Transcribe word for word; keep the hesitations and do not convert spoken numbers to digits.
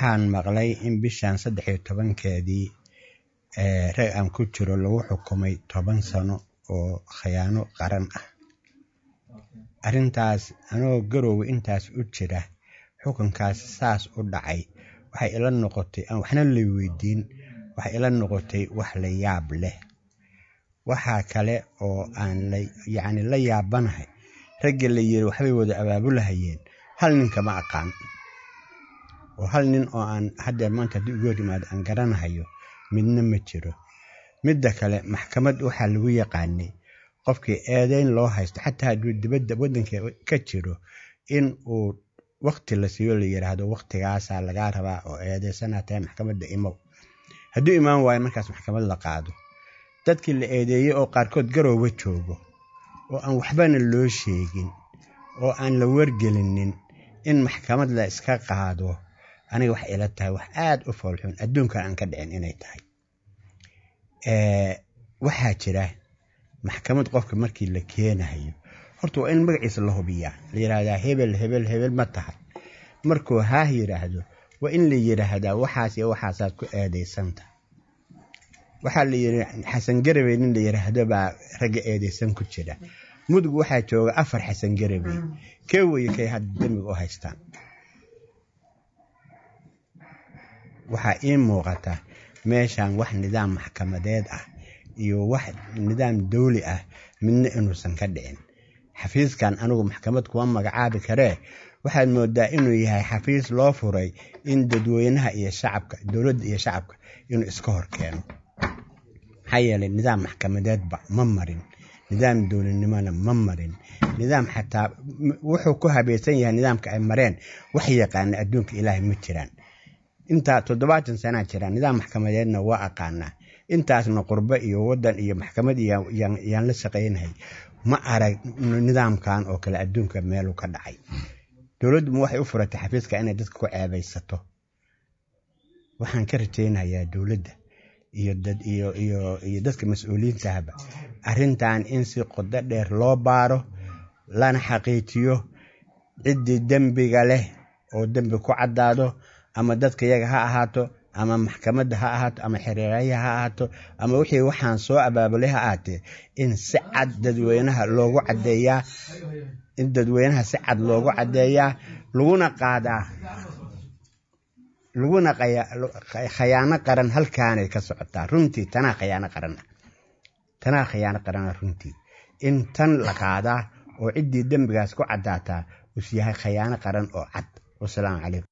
waxaan maqlay in bishan saddex iyo tobankeedii ee rag aan ku jiro lagu xukumay toban sano oo khiyaano qaran ah. Arrintaas anoo garow intaas u jira xukunkaas saas u dhacay waxay ila noqotay aan waxna la weydiin waxay ila noqotay wax la yaab leh. waxa kale oo aan la yaani la yaabanahay ragga la yiri waxbay wada abaabulahayeen hal nin kama aqaan oo hal nin oo aan hadda maanta ugu yimaad aan garanayo midna ma jiro. midda kale maxkamad waxa lagu yaqaanay qofkii eedeyn loo haysto xataa hadduu dibadda wadanka ka jiro in uu waqti la siiyo la yiraahdo waqtigaas laga rabaa oo eedeysanaatay maxkamadda imow haddii imaan waayo markaas maxkamad la qaado dadkii la eedeeyay oo qaarkood garoowe joogo oo aan waxbana loo sheegin oo aan la wargelinin in maxkamad la iska qaado aniga wax ila tahay wax aad u foolxun adduunka aan ka dhicin inay tahay. ee waxa jira maxkamad qofka markii la keenayo horta waa in magaciisa la hubiyaa la yiraahdaa hebel hebel hebel ma tahay markuu ha yiraahdo waa in la yiraahdaa waxaas iyo waxaas ku eedeysanta. waxa la yiri Xasan Garabey nin la yiraahdo baa rag eedeysan ku jira mudug waxa jooga afar Xasan Garabey kee way kay had damiga u haystaan. waxa in muuqata meeshan wax nidaam maxkamadeed ah iyo wax nidaam dawli ah midna inuusan ka dhicin. xafiiskan anigu maxkamad kuma magacaabi kare waxaad moodaa inuu yahay xafiis loo furay in dadweynaha iyo shacabka dawladda iyo shacabka inuu iska hor keeno. hay'adda nidaam maxkamadeed ba ma marin nidaam dawladnimada ma marin nidaam xataa wuxuu ku habeeysan yahay nidaamka ay mareen wax yaqaan adduunka ilaahay ma jiraan. inta toddobaatan sano jira nidaam maxkamadeedna waa aqaana intaasna qurba iyo wadan iyo maxkamad iyo yaan la shaqeeynahay ma arag nidaamkan oo kale adduunka meel uu ka dhacay. dawladdu waxay u furatay xafiiska inay dadka ku ceebaysato. waxaan ka rajaynayaa dawladda iyo dad iyo iyo iyo dadka mas'uuliyiinta ah arrintan in si qodo dheer loo baaro lana xaqiijiyo cidii dambiga leh oo dambi ku cadaado ama dadka iyaga ha ahaato ama maxkamadda ha ahaato ama xiriiraya ha ahaato ama wixii waxaan soo abaabulay ha ahaatee in si cad dadweynaha loogu cadeeyaa in dadweynaha si cad loogu cadeeyaa laguna qaadaa laguna khiyaano qaran halkaan ay ka socotaa runtii tana khiyaano qaran tana khiyaano qaran runtii in tan la qaadaa oo cidii dambigaas ku cadaataa uu yahay khiyaano qaran oo cad. wassalaamu calaykum.